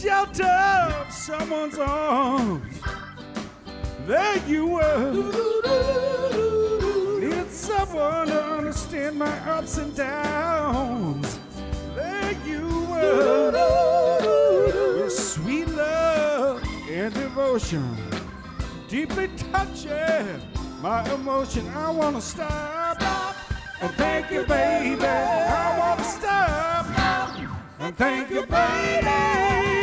shelter of someone's arms. There you were. Needed someone to understand my ups and downs. There you were. With sweet love and devotion, deeply touching my emotion. I wanna stop and thank you, baby. I wanna stop and thank you, baby.